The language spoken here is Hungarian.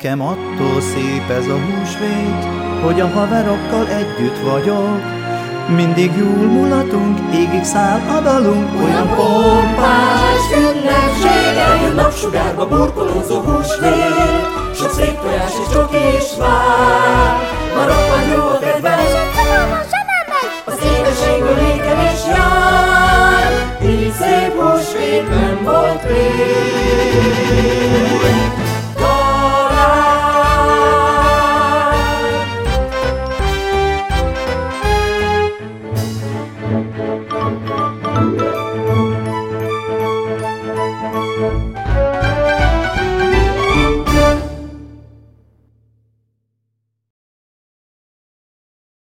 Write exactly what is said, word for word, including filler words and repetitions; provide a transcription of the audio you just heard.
Nekem attól szép ez a húsvét, hogy a haverokkal együtt vagyok. Mindig jól mulatunk, égig száll a dalunk. Olyan pompás ünnepség, eljön napsugárba burkolózó húsvét. Sok szép tojás és csoki is vár, ma roppant jó a kedves, az édeségből éken is jár. Így szép húsvét nem volt még.